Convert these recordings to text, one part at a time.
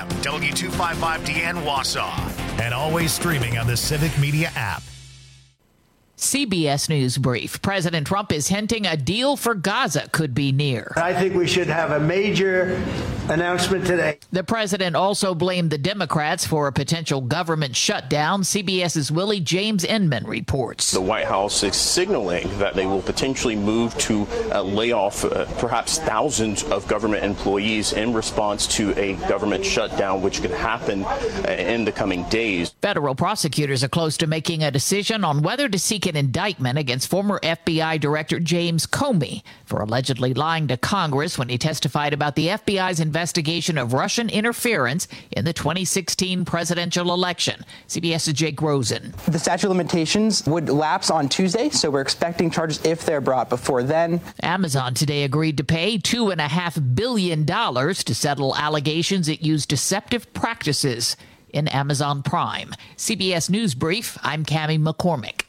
AM, W255DN Wausau, and always streaming on the Civic Media app. CBS News Brief. President Trump is hinting a deal for Gaza could be near. I think we should have a major announcement today. The president also blamed the Democrats for a potential government shutdown. CBS's Willie James Inman reports. The White House is signaling that they will potentially move to lay off perhaps thousands of government employees in response to a government shutdown, which could happen in the coming days. Federal prosecutors are close to making a decision on whether to seek an indictment against former FBI Director James Comey for allegedly lying to Congress when he testified about the FBI's investigation of Russian interference in the 2016 presidential election. CBS's Jake Rosen. The statute of limitations would lapse on Tuesday, so we're expecting charges if they're brought before then. Amazon today agreed to pay $2.5 billion to settle allegations it used deceptive practices in Amazon Prime. CBS News Brief, I'm Cammie McCormick.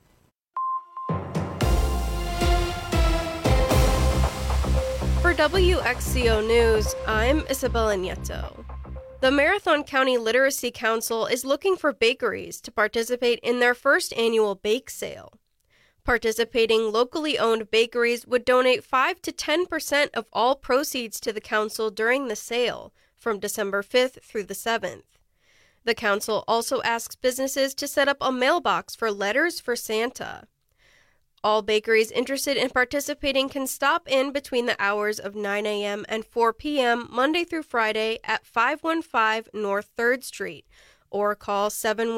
For WXCO News, I'm Isabella Nieto. The Marathon County Literacy Council is looking for bakeries to participate in their first annual bake sale. Participating locally owned bakeries would donate 5 to 10% of all proceeds to the council during the sale from December 5th through the 7th. The council also asks businesses to set up a mailbox for letters for Santa. All bakeries interested in participating can stop in between the hours of 9 a.m. and 4 p.m. Monday through Friday at 515 North 3rd Street or call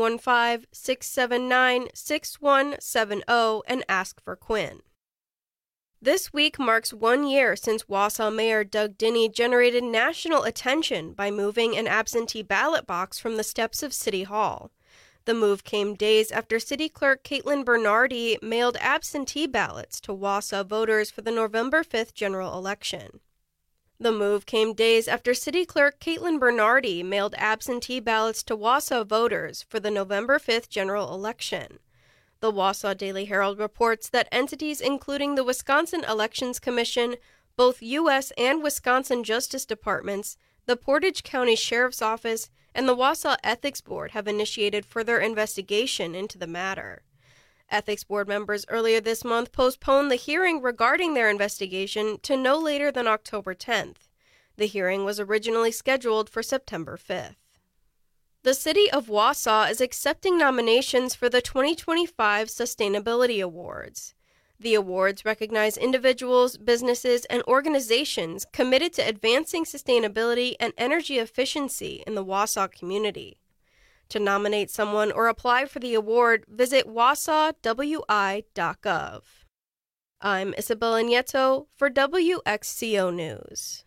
715-679-6170 and ask for Quinn. This week marks 1 year since Wausau Mayor Doug Dinny generated national attention by moving an absentee ballot box from the steps of City Hall. The move came days after City Clerk Caitlin Bernardi mailed absentee ballots to Wausau voters for the November 5th general election. The move came days after City Clerk Caitlin Bernardi mailed absentee ballots to Wausau voters for the November 5th general election. The Wausau Daily Herald reports that entities including the Wisconsin Elections Commission, both U.S. and Wisconsin Justice Departments, the Portage County Sheriff's Office, and the Wausau Ethics Board have initiated further investigation into the matter. Ethics Board members earlier this month postponed the hearing regarding their investigation to no later than October 10th. The hearing was originally scheduled for September 5th. The City of Wausau is accepting nominations for the 2025 Sustainability Awards. The awards recognize individuals, businesses, and organizations committed to advancing sustainability and energy efficiency in the Wausau community. To nominate someone or apply for the award, visit wausauwi.gov. I'm Isabella Nieto for WXCO News.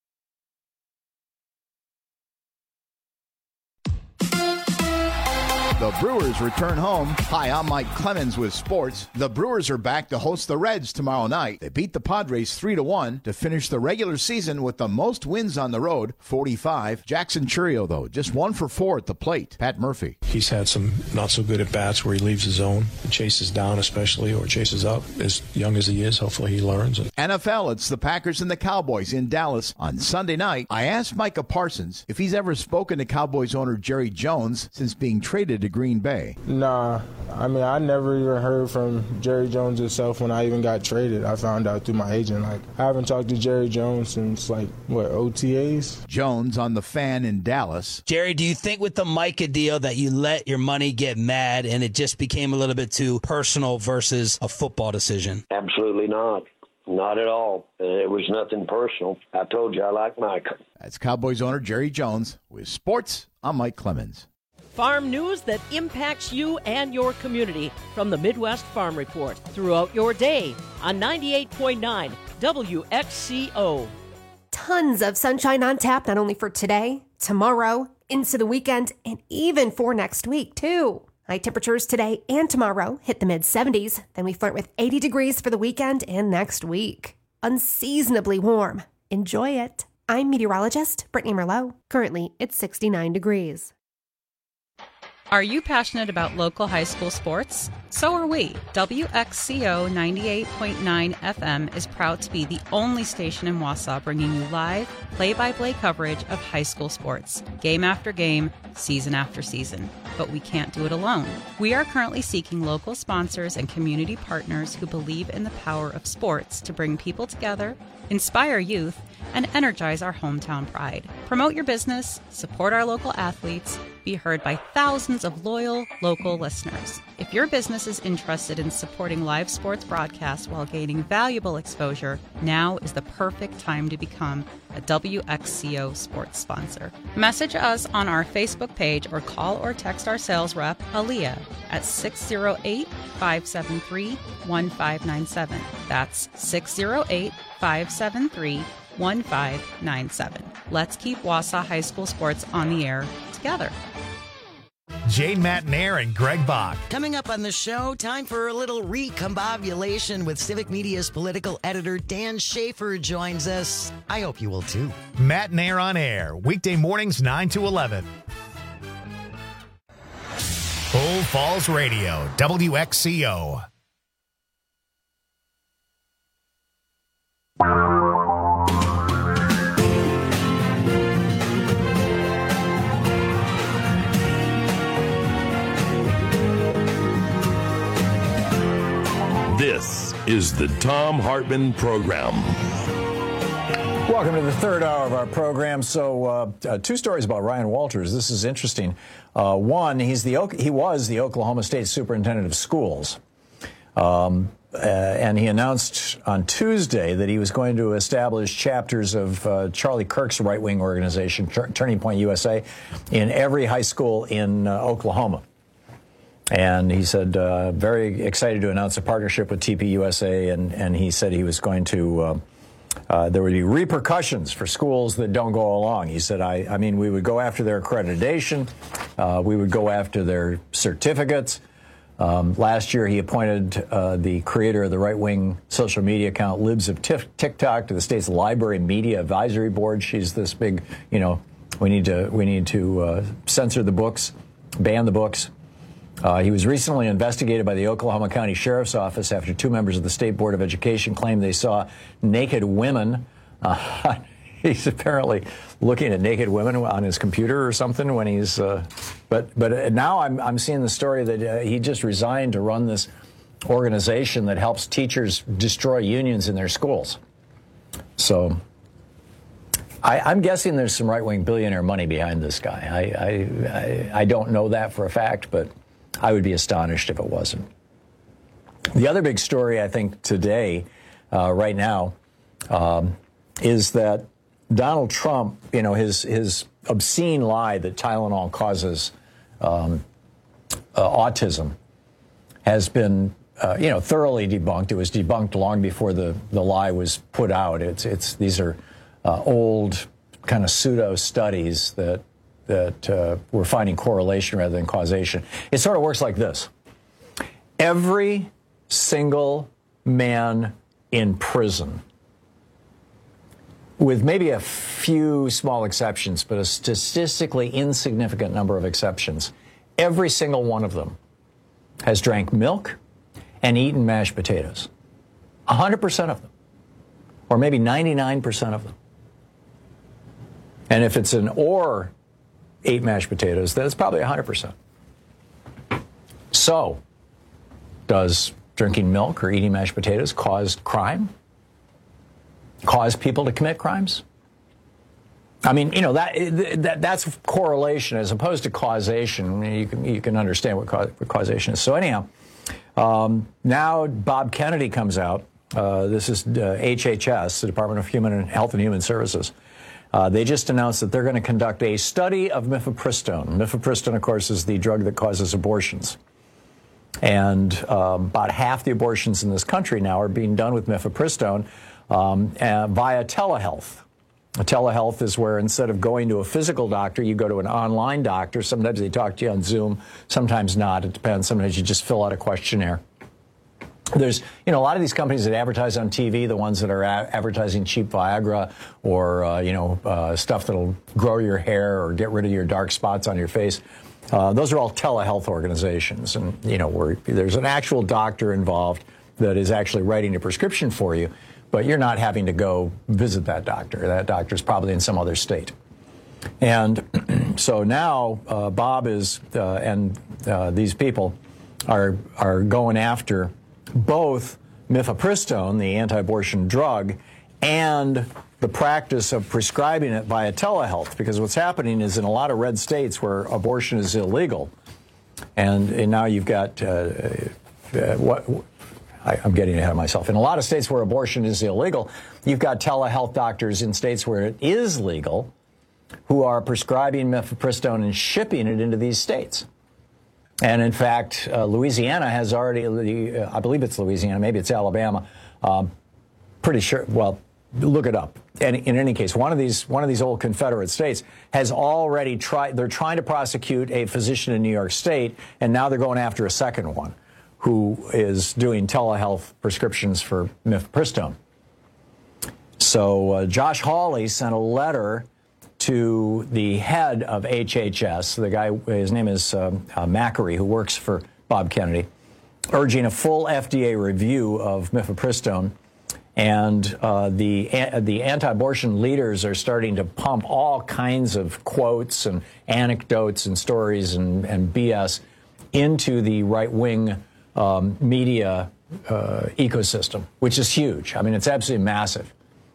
The Brewers return home. Hi, I'm Mike Clemens with sports. The Brewers are back to host the Reds tomorrow night. They beat the Padres 3-1 to finish the regular season with the most wins on the road, 45. Jackson Chourio, though, just 1 for 4 at the plate. Pat Murphy. He's had some not so good at bats where he leaves his zone and chases down especially or chases up. As young as he is, hopefully he learns. NFL, it's the Packers and the Cowboys in Dallas on Sunday night. I asked Micah Parsons if he's ever spoken to Cowboys owner Jerry Jones since being traded to Green Bay. Nah, I mean, I never even heard from Jerry Jones himself when I even got traded. I found out through my agent. I haven't talked to Jerry Jones since, OTAs? Jones on The Fan in Dallas. Jerry, do you think with the Micah deal that you let your money get mad and it just became a little bit too personal versus a football decision? Absolutely not. Not at all. It was nothing personal. I told you I like Micah. That's Cowboys owner Jerry Jones. With sports, I'm Mike Clemens. Farm news that impacts you and your community from the Midwest Farm Report throughout your day on 98.9 WXCO. Tons of sunshine on tap, not only for today, tomorrow, into the weekend, and even for next week, too. High temperatures today and tomorrow hit the mid-70s. Then we flirt with 80 degrees for the weekend and next week. Unseasonably warm. Enjoy it. I'm meteorologist Brittany Merlot. Currently, it's 69 degrees. Are you passionate about local high school sports? So are we. WXCO 98.9 FM is proud to be the only station in Wausau bringing you live, play-by-play coverage of high school sports, game after game, season after season. But we can't do it alone. We are currently seeking local sponsors and community partners who believe in the power of sports to bring people together, inspire youth, and energize our hometown pride. Promote your business, support our local athletes, be heard by thousands of loyal local listeners. If your business is interested in supporting live sports broadcasts while gaining valuable exposure, now is the perfect time to become a WXCO sports sponsor. Message us on our Facebook page or call or text our sales rep, Aaliyah, at 608-573-1597. That's 608-573-1597. Let's keep Wausau High School sports on the air together. Jane Matnair and Greg Bach. Coming up on the show, time for a little recombobulation with Civic Media's political editor Dan Schaefer joins us. I hope you will too. Matnair on air, weekday mornings 9 to 11. Full Falls Radio, WXCO. This is the Thom Hartmann Program. Welcome to the third hour of our program. So, two stories about Ryan Walters. This is interesting. One, he was the Oklahoma State Superintendent of Schools. And he announced on Tuesday that he was going to establish chapters of Charlie Kirk's right-wing organization, Turning Point USA, in every high school in Oklahoma. And he said, very excited to announce a partnership with TPUSA, and he said he was going to, there would be repercussions for schools that don't go along. He said, I mean, we would go after their accreditation, we would go after their certificates. Last year, he appointed the creator of the right-wing social media account, Libs of TikTok, to the state's Library Media Advisory Board. She's this big, we need to censor the books, ban the books. He was recently investigated by the Oklahoma County Sheriff's Office after two members of the State Board of Education claimed they saw naked women. He's apparently looking at naked women on his computer or something when he's. But now I'm seeing the story that he just resigned to run this organization that helps teachers destroy unions in their schools. So I'm guessing there's some right-wing billionaire money behind this guy. I don't know that for a fact, but I would be astonished if it wasn't. The other big story, I think, today, right now, is that Donald Trump, his obscene lie that Tylenol causes autism has been, thoroughly debunked. It was debunked long before the lie was put out. These are old kind of pseudo studies that we're finding correlation rather than causation. It sort of works like this. Every single man in prison, with maybe a few small exceptions, but a statistically insignificant number of exceptions, every single one of them has drank milk and eaten mashed potatoes. 100% of them. Or maybe 99% of them. And if it's an or ate mashed potatoes, then it's probably 100%. So, does drinking milk or eating mashed potatoes cause crime? Cause people to commit crimes? I mean, that's correlation as opposed to causation. I mean, you can understand what causation is. So anyhow, now Bob Kennedy comes out. This is HHS, the Department of Health and Human Services. They just announced that they're going to conduct a study of mifepristone. Mifepristone, of course, is the drug that causes abortions. And about half the abortions in this country now are being done with mifepristone via telehealth. Telehealth is where instead of going to a physical doctor, you go to an online doctor. Sometimes they talk to you on Zoom, sometimes not. It depends. Sometimes you just fill out a questionnaire. There's, a lot of these companies that advertise on TV, the ones that are advertising cheap Viagra or, stuff that'll grow your hair or get rid of your dark spots on your face. Those are all telehealth organizations. And, where there's an actual doctor involved that is actually writing a prescription for you, but you're not having to go visit that doctor. That doctor's probably in some other state. And so now Bob is, and these people are going after both mifepristone, the anti-abortion drug, and the practice of prescribing it via telehealth. Because what's happening is in a lot of red states where abortion is illegal, and now you've got I'm getting ahead of myself. In a lot of states where abortion is illegal, you've got telehealth doctors in states where it is legal who are prescribing mifepristone and shipping it into these states. And in fact, Louisiana has already, I believe it's Louisiana, maybe it's Alabama, pretty sure, well, look it up. And in any case, one of these old Confederate states has already they're trying to prosecute a physician in New York State, and now they're going after a second one who is doing telehealth prescriptions for mifepristone. So Josh Hawley sent a letter to the head of HHS, the guy, his name is Macri, who works for Bob Kennedy, urging a full FDA review of mifepristone. And the anti-abortion leaders are starting to pump all kinds of quotes and anecdotes and stories and BS into the right-wing media ecosystem, which is huge. I mean, it's absolutely massive.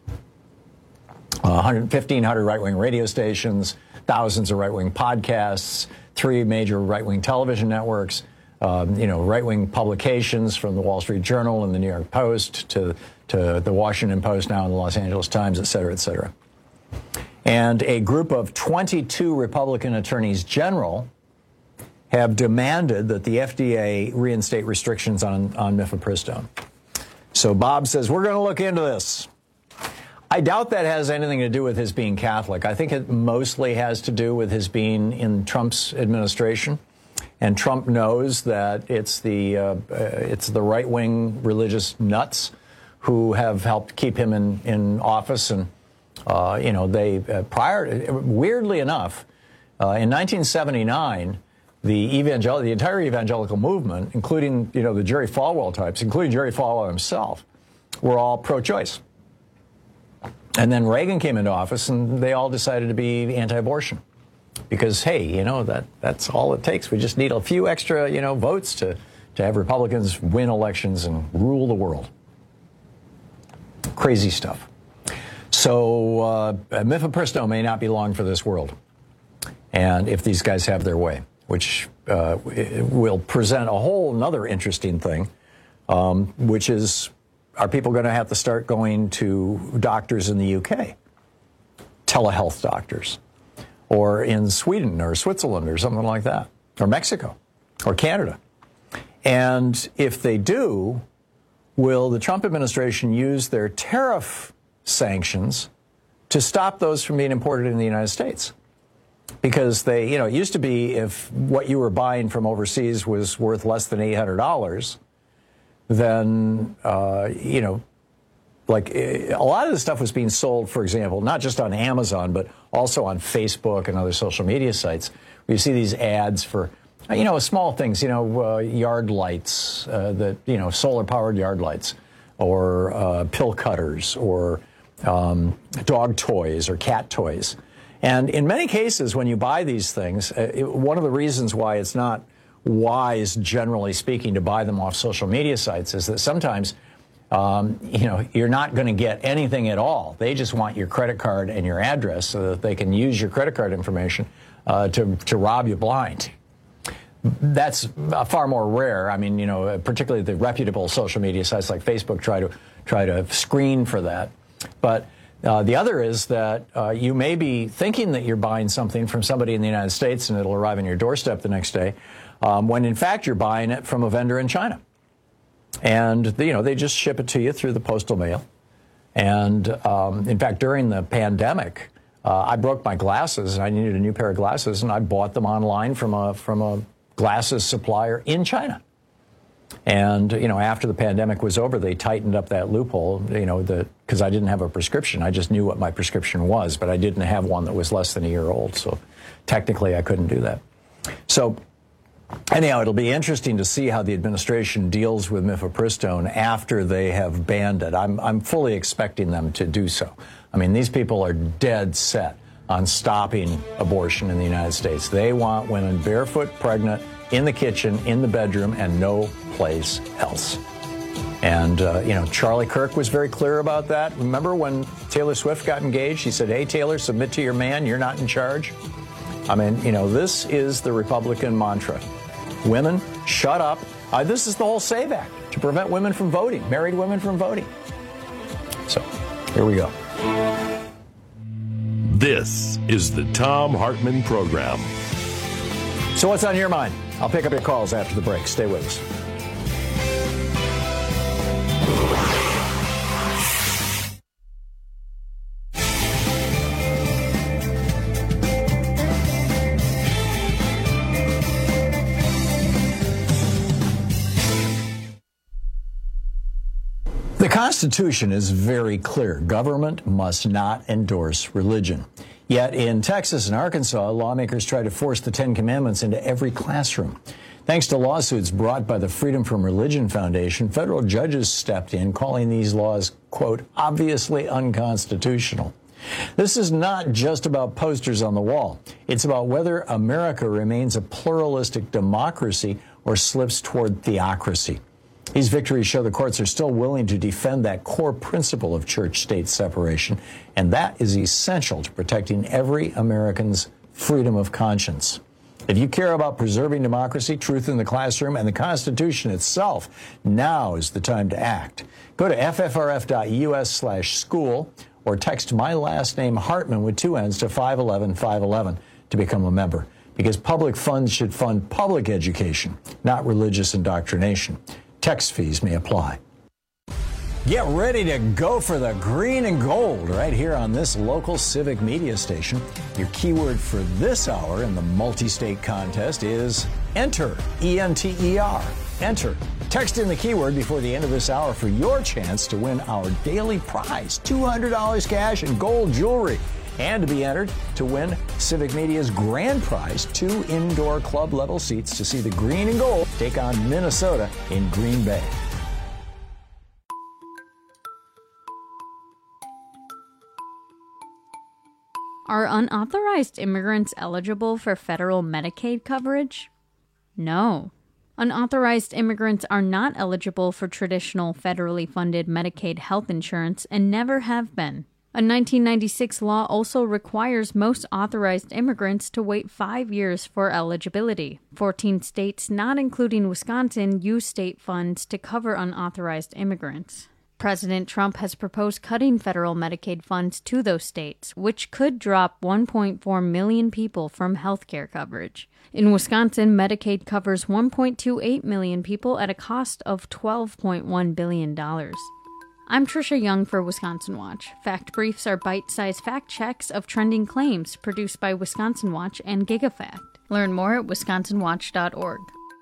1,500 right-wing radio stations, thousands of right-wing podcasts, 3 major right-wing television networks, right-wing publications from the Wall Street Journal and the New York Post to the Washington Post now and the Los Angeles Times, et cetera, et cetera. And a group of 22 Republican attorneys general have demanded that the FDA reinstate restrictions on mifepristone. So Bob says, we're going to look into this. I doubt that has anything to do with his being Catholic. I think it mostly has to do with his being in Trump's administration. And Trump knows that it's the right-wing religious nuts who have helped keep him in office. And, weirdly enough, in 1979, the entire evangelical movement, including, the Jerry Falwell types, including Jerry Falwell himself, were all pro-choice. And then Reagan came into office, and they all decided to be anti-abortion. Because, hey, that's all it takes. We just need a few extra, votes to have Republicans win elections and rule the world. Crazy stuff. So mifepristone may not be long for this world. And if these guys have their way, which will present a whole another interesting thing, which is, are people going to have to start going to doctors in the UK? Telehealth doctors. Or in Sweden or Switzerland or something like that, or Mexico or Canada. And if they do, will the Trump administration use their tariff sanctions to stop those from being imported in the United States? Because they, it used to be if what you were buying from overseas was worth less than $800, then, like a lot of the stuff was being sold, for example, not just on Amazon, but also on Facebook and other social media sites. You see these ads for, small things, yard lights, solar-powered yard lights, or pill cutters, or dog toys or cat toys. And in many cases, when you buy these things, one of the reasons why it's not wise, generally speaking, to buy them off social media sites is that sometimes you're not going to get anything at all. They just want your credit card and your address so that they can use your credit card information to rob you blind. That's far more rare. I mean, particularly the reputable social media sites like Facebook try to screen for that. But the other is that you may be thinking that you're buying something from somebody in the United States and it'll arrive on your doorstep the next day, when in fact you're buying it from a vendor in China. And, they just ship it to you through the postal mail. And, in fact, during the pandemic, I broke my glasses, and I needed a new pair of glasses, and I bought them online from a glasses supplier in China. And, after the pandemic was over, they tightened up that loophole, because I didn't have a prescription. I just knew what my prescription was, but I didn't have one that was less than a year old. So technically I couldn't do that. So anyhow, it'll be interesting to see how the administration deals with mifepristone after they have banned it. I'm fully expecting them to do so. I mean, these people are dead set on stopping abortion in the United States. They want women barefoot, pregnant, in the kitchen, in the bedroom, and no place else. And, Charlie Kirk was very clear about that. Remember when Taylor Swift got engaged? He said, hey, Taylor, submit to your man. You're not in charge. I mean, this is the Republican mantra. Women, shut up. This is the whole SAVE Act, to prevent women from voting, married women from voting. So, here we go. This is the Thom Hartmann Program. So what's on your mind? I'll pick up your calls after the break. Stay with us. The Constitution is very clear. Government must not endorse religion. Yet in Texas and Arkansas, lawmakers try to force the Ten Commandments into every classroom. Thanks to lawsuits brought by the Freedom from Religion Foundation, federal judges stepped in, calling these laws, quote, obviously unconstitutional. This is not just about posters on the wall. It's about whether America remains a pluralistic democracy or slips toward theocracy. These victories show the courts are still willing to defend that core principle of church-state separation, and that is essential to protecting every American's freedom of conscience. If you care about preserving democracy, truth in the classroom, and the Constitution itself, now is the time to act. Go to ffrf.us/school or text my last name Hartmann with 2 N's to 511-511 to become a member, because public funds should fund public education, not religious indoctrination. Text fees may apply. Get ready to go for the green and gold right here on this local civic media station. Your keyword for this hour in the multi-state contest is enter, E-N-T-E-R. Enter. Text in the keyword before the end of this hour for your chance to win our daily prize, $200 cash and gold jewelry. And to be entered to win Civic Media's grand prize, 2 indoor club-level seats to see the green and gold take on Minnesota in Green Bay. Are unauthorized immigrants eligible for federal Medicaid coverage? No. Unauthorized immigrants are not eligible for traditional federally funded Medicaid health insurance and never have been. A 1996 law also requires most authorized immigrants to wait 5 years for eligibility. 14 states, not including Wisconsin, use state funds to cover unauthorized immigrants. President Trump has proposed cutting federal Medicaid funds to those states, which could drop 1.4 million people from health care coverage. In Wisconsin, Medicaid covers 1.28 million people at a cost of $12.1 billion. I'm Trisha Young for Wisconsin Watch. Fact Briefs are bite-sized fact checks of trending claims produced by Wisconsin Watch and GigaFact. Learn more at wisconsinwatch.org.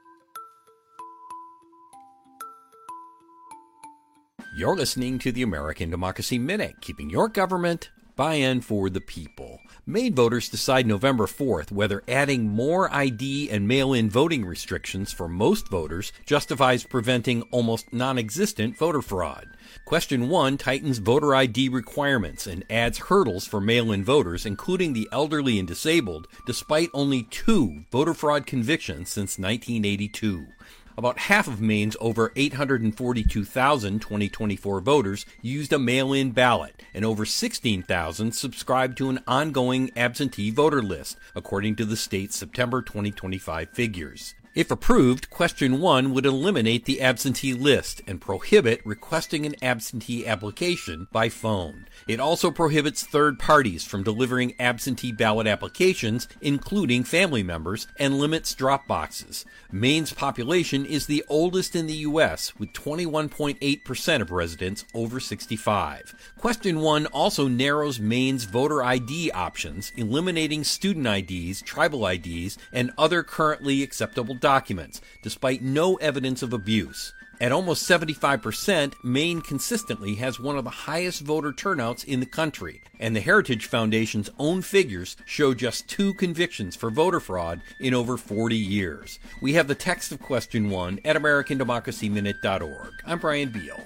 You're listening to the American Democracy Minute, keeping your government by and for the people. Maine voters decide November 4th whether adding more ID and mail-in voting restrictions for most voters justifies preventing almost non-existent voter fraud. Question 1 tightens voter ID requirements and adds hurdles for mail-in voters, including the elderly and disabled, despite only 2 voter fraud convictions since 1982. About half of Maine's over 842,000 2024 voters used a mail-in ballot, and over 16,000 subscribed to an ongoing absentee voter list, according to the state's September 2025 figures. If approved, Question 1 would eliminate the absentee list and prohibit requesting an absentee application by phone. It also prohibits third parties from delivering absentee ballot applications, including family members, and limits drop boxes. Maine's population is the oldest in the U.S., with 21.8% of residents over 65. Question 1 also narrows Maine's voter ID options, eliminating student IDs, tribal IDs, and other currently acceptable documents, despite no evidence of abuse. At almost 75%, Maine consistently has one of the highest voter turnouts in the country, and the Heritage Foundation's own figures show just 2 convictions for voter fraud in over 40 years. We have the text of question 1 at AmericanDemocracyMinute.org. I'm Brian Beal.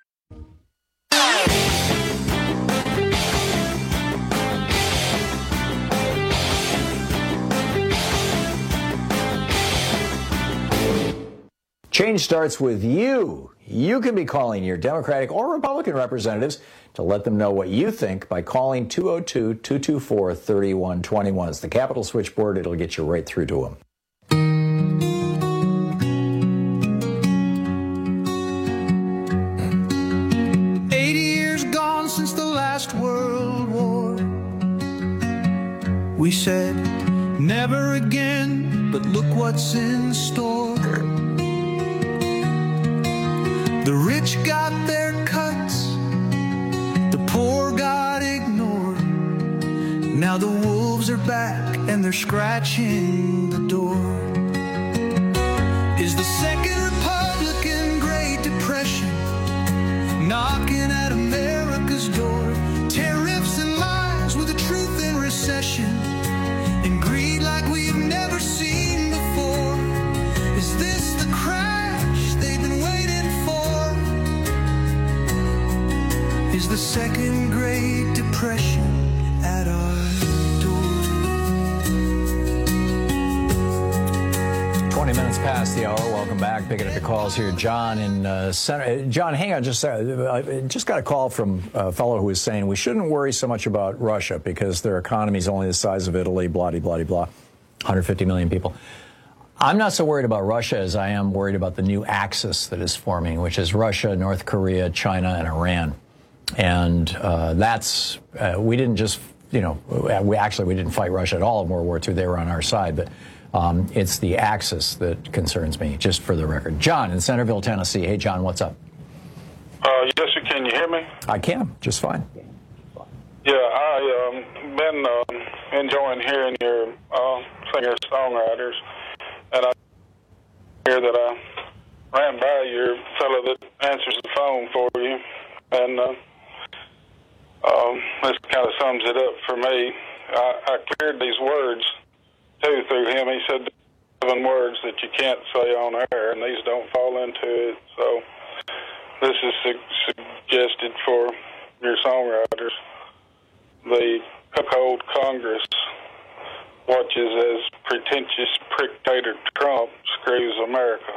Change starts with you. You can be calling your Democratic or Republican representatives to let them know what you think by calling 202-224-3121. It's the Capitol switchboard. It'll get you right through to them. 80 years gone since the last World War. We said never again, but look what's in store. The rich got their cuts, the poor got ignored. Now the wolves are back and they're scratching the door. Is the Second Republican Great Depression knocking at America's door? Tariffs and lies with the truth in recession, and greed like we've never seen before. Is this the crash they've been waiting for? Is the Second Great Depression at our door? 20 minutes past the hour. Welcome back. Picking up the calls here. John in Center. John, hang on just a second. Just got a call from a fellow who was saying we shouldn't worry so much about Russia because their economy is only the size of Italy, blah, blah, blah, blah, 150 million people. I'm not so worried about Russia as I am worried about the new axis that is forming, which is Russia, North Korea, China, and Iran. And that's, we didn't just, we didn't fight Russia at all in World War II. They were on our side. But it's the axis that concerns me, just for the record. John in Centerville, Tennessee. Hey, John, what's up? Yes, sir. Can you hear me? I can, just fine. Yeah, I've been enjoying hearing your singer-songwriters. And I hear that I ran by your fellow that answers the phone for you. And this kind of sums it up for me. I cleared these words, too, through him. He said 7 words that you can't say on air, and these don't fall into it. So this is suggested for your songwriters. The cuckold Congress watches as pretentious prick-tator Trump screws America.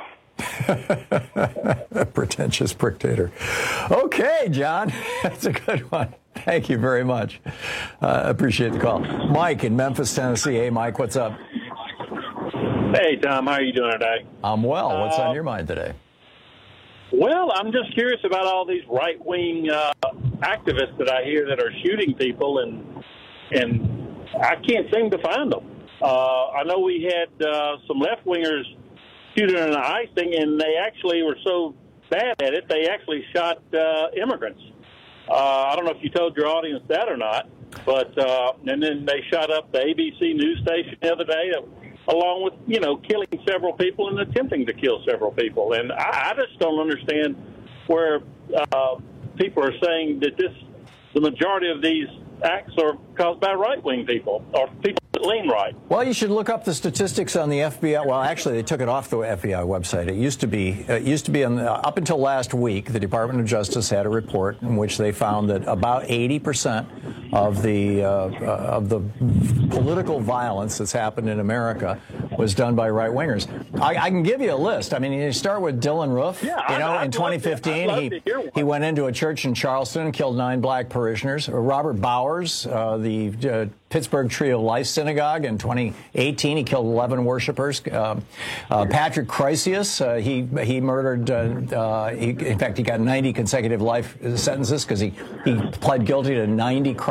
Pretentious prick-tator. Okay, John. That's a good one. Thank you very much. Appreciate the call. Mike in Memphis, Tennessee. Hey, Mike, what's up? Hey, Tom. How are you doing today? I'm well. What's on your mind today? Well, I'm just curious about all these right-wing activists that I hear that are shooting people, and I can't seem to find them. I know we had some left-wingers shooting an icing, and they actually were so bad at it, they actually shot immigrants. I don't know if you told your audience that or not, but and then they shot up the ABC news station the other day, along with, killing several people and attempting to kill several people. And I just don't understand where people are saying that the majority of these acts are caused by right-wing people or people that lean right. Well, you should look up the statistics on the FBI. Well, actually, they took it off the FBI website. It used to be up until last week, the Department of Justice had a report in which they found that about 80% of the political violence that's happened in America was done by right-wingers. I can give you a list. I mean, you start with Dylan Roof. Yeah, in 2015, he went into a church in Charleston and killed 9 black parishioners. Robert Bowers, the Pittsburgh Tree of Life Synagogue, in 2018, he killed 11 worshipers. Patrick Chrysius, he murdered, in fact, he got 90 consecutive life sentences because he pled guilty to 90 crimes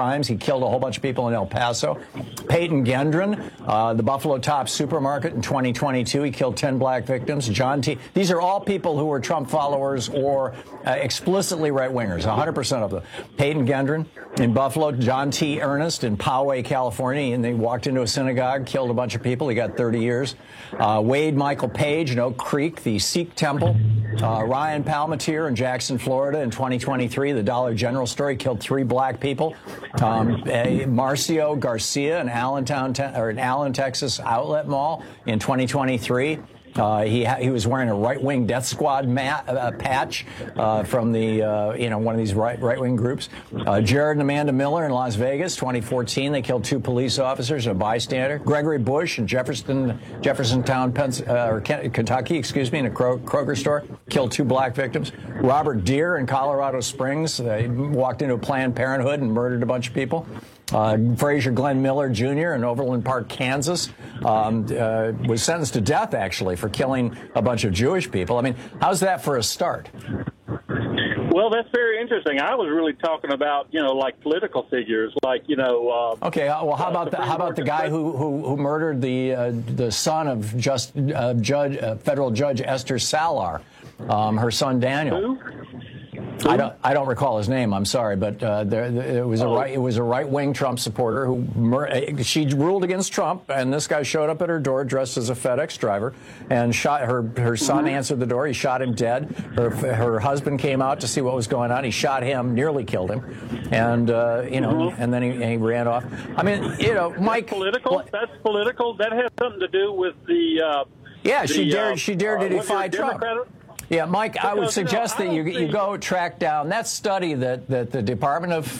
times. He killed a whole bunch of people in El Paso. Peyton Gendron, the Buffalo Top Supermarket in 2022. He killed 10 black victims. John T. These are all people who were Trump followers or explicitly right-wingers, 100% of them. Peyton Gendron in Buffalo. John T. Ernest in Poway, California. And they walked into a synagogue, killed a bunch of people. He got 30 years. Wade Michael Page in Oak Creek, the Sikh Temple. Ryan Palmatier in Jackson, Florida in 2023. The Dollar General store, he killed 3 black people. Marcio Garcia in Allen, Texas Outlet Mall in 2023. He was wearing a right-wing death squad patch from the one of these right-wing groups. Jared and Amanda Miller in Las Vegas, 2014. They killed 2 police officers and a bystander. Gregory Bush in Jeffersontown, Kentucky, in a Kroger store, killed 2 black victims. Robert Deere in Colorado Springs, walked into a Planned Parenthood and murdered a bunch of people. Frazier Glenn Miller Jr. in Overland Park, Kansas, was sentenced to death, actually, for killing a bunch of Jewish people. I mean, how's that for a start? Well, that's very interesting. I was really talking about, like political figures, like, Okay, well, how about the guy who murdered the son of federal judge Esther Salar, her son Daniel? Who? I don't recall his name. I'm sorry, but it was a right-wing Trump supporter who she ruled against Trump, and this guy showed up at her door dressed as a FedEx driver and shot her son. Answered the door. He shot him dead. Her husband came out to see what was going on. He shot him, nearly killed him, and and then he ran off. I mean, Mike. That's political. That's political. That has something to do with the. She dared to defy Trump. Yeah, Mike, I would suggest that you go track down that study that the Department of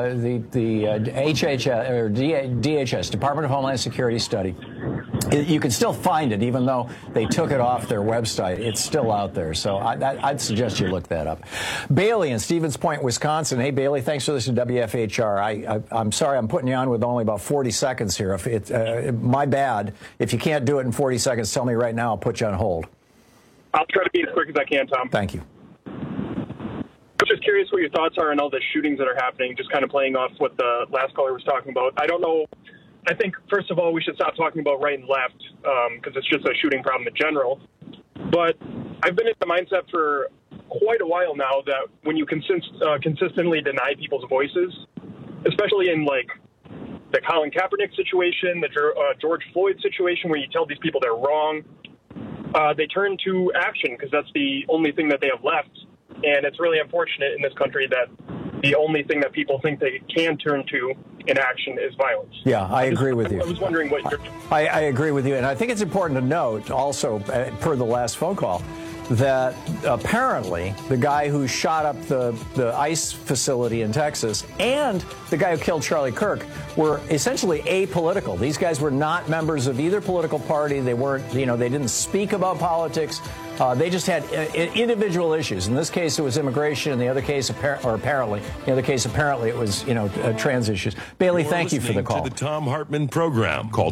HHS or DHS, Department of Homeland Security study. You can still find it, even though they took it off their website. It's still out there, so I'd suggest you look that up. Bailey in Stevens Point, Wisconsin. Hey, Bailey, thanks for listening to WFHR. I'm sorry I'm putting you on with only about 40 seconds here. If it's my bad. If you can't do it in 40 seconds, tell me right now. I'll put you on hold. I'll try to be as quick as I can, Tom. Thank you. I'm just curious what your thoughts are on all the shootings that are happening, just kind of playing off what the last caller was talking about. I don't know. I think, first of all, we should stop talking about right and left because it's just a shooting problem in general. But I've been in the mindset for quite a while now that when you consistently deny people's voices, especially in, like, the Colin Kaepernick situation, the George Floyd situation, where you tell these people they're wrong, they turn to action because that's the only thing that they have left. And it's really unfortunate in this country that the only thing that people think they can turn to in action is violence. Yeah, I agree with you. I was wondering what your... I agree with you. And I think it's important to note also, per the last phone call, that apparently the guy who shot up the ICE facility in Texas and the guy who killed Charlie Kirk were essentially apolitical. These guys were not members of either political party. They weren't, they didn't speak about politics. They just had individual issues. In this case, it was immigration. In the other case, apparently it was, trans issues. Bailey, thank you for the call. To the Thom Hartmann program. Call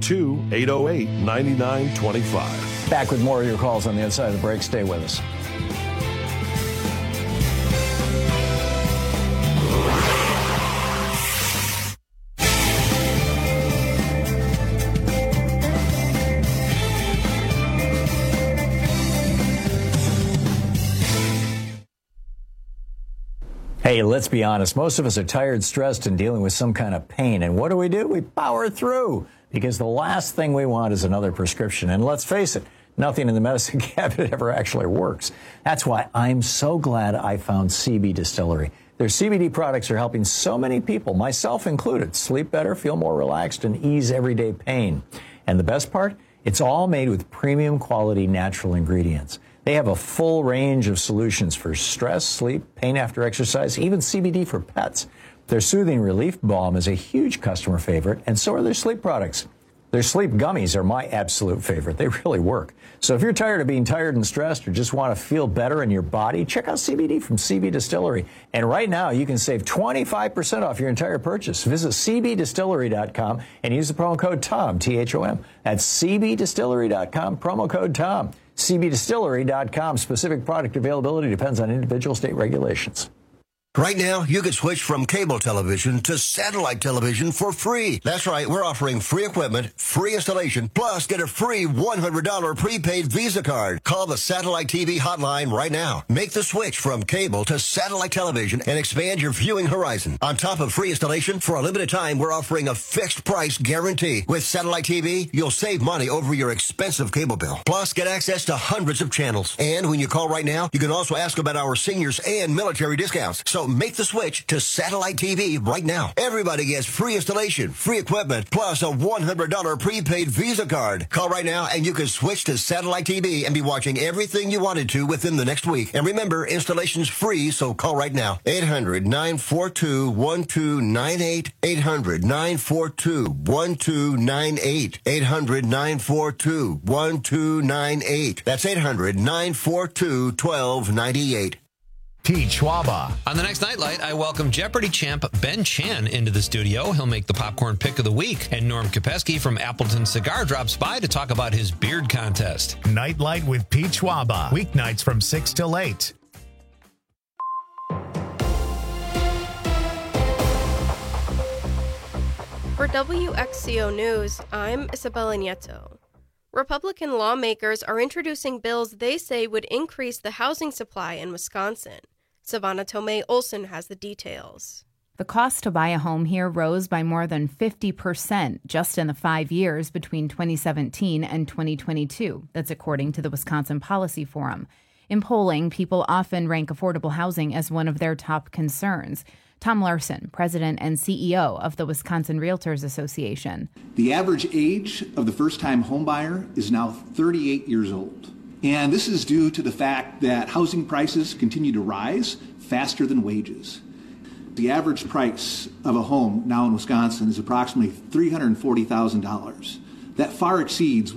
202-808-9925. Back with more of your calls on the other side of the break. Stay with us. Hey, let's be honest. Most of us are tired, stressed, and dealing with some kind of pain. And what do? We power through, because the last thing we want is another prescription. And let's face it, nothing in the medicine cabinet ever actually works. That's why I'm so glad I found CB Distillery. Their CBD products are helping so many people, myself included, sleep better, feel more relaxed, and ease everyday pain. And the best part? It's all made with premium quality natural ingredients. They have a full range of solutions for stress, sleep, pain after exercise, even CBD for pets. Their Soothing Relief Balm is a huge customer favorite, and so are their sleep products. Their sleep gummies are my absolute favorite. They really work. So if you're tired of being tired and stressed or just want to feel better in your body, check out CBD from CB Distillery. And right now, you can save 25% off your entire purchase. Visit cbdistillery.com and use the promo code TOM, T-H-O-M. That's cbdistillery.com, promo code TOM. cbdistillery.com. Specific product availability depends on individual state regulations. Right now, you can switch from cable television to satellite television for free. That's right, we're offering free equipment, free installation, plus get a free $100 prepaid Visa card. Call the Satellite TV hotline right now. Make the switch from cable to satellite television and expand your viewing horizon. On top of free installation, for a limited time, we're offering a fixed price guarantee. With Satellite TV, you'll save money over your expensive cable bill. Plus, get access to hundreds of channels. And when you call right now, you can also ask about our seniors and military discounts. So make the switch to Satellite TV right now. Everybody gets free installation, free equipment, plus a $100 prepaid Visa card. Call right now and you can switch to Satellite TV and be watching everything you wanted to within the next week. And remember, installation's free, so call right now. 800-942-1298. 800-942-1298. 800-942-1298. That's 800-942-1298. Pete Schwaba. On the next Nightlight, I welcome Jeopardy champ Ben Chan into the studio. He'll make the popcorn pick of the week. And Norm Kopeski from Appleton Cigar drops by to talk about his beard contest. Nightlight with Pete Schwaba. Weeknights from 6 till 8. For WXCO News, I'm Isabella Nieto. Republican lawmakers are introducing bills they say would increase the housing supply in Wisconsin. Savannah Tomei Olson has the details. The cost to buy a home here rose by more than 50% just in the 5 years between 2017 and 2022. That's according to the Wisconsin Policy Forum. In polling, people often rank affordable housing as one of their top concerns. Tom Larson, president and CEO of the Wisconsin Realtors Association. The average age of the first-time homebuyer is now 38 years old. And this is due to the fact that housing prices continue to rise faster than wages. The average price of a home now in Wisconsin is approximately $340,000. That far exceeds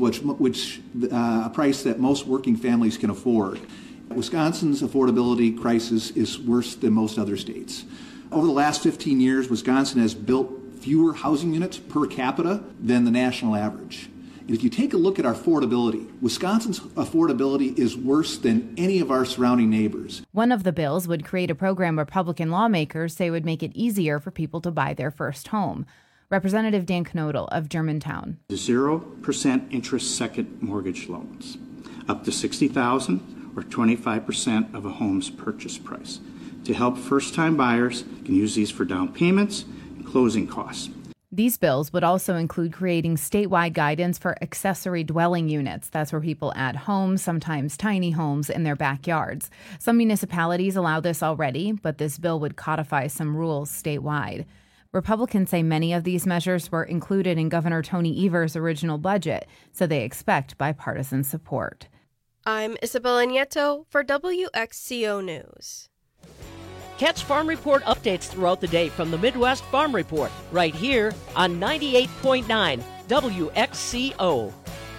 a price that most working families can afford. Wisconsin's affordability crisis is worse than most other states. Over the last 15 years, Wisconsin has built fewer housing units per capita than the national average. And if you take a look at our affordability, Wisconsin's affordability is worse than any of our surrounding neighbors. One of the bills would create a program Republican lawmakers say would make it easier for people to buy their first home. Representative Dan Knodel of Germantown. 0% interest second mortgage loans, up to $60,000 or 25% of a home's purchase price. To help first-time buyers can use these for down payments and closing costs. These bills would also include creating statewide guidance for accessory dwelling units. That's where people add homes, sometimes tiny homes, in their backyards. Some municipalities allow this already, but this bill would codify some rules statewide. Republicans say many of these measures were included in Governor Tony Evers' original budget, so they expect bipartisan support. I'm Isabella Nieto for WXCO News. Catch Farm Report updates throughout the day from the Midwest Farm Report, right here on 98.9 WXCO.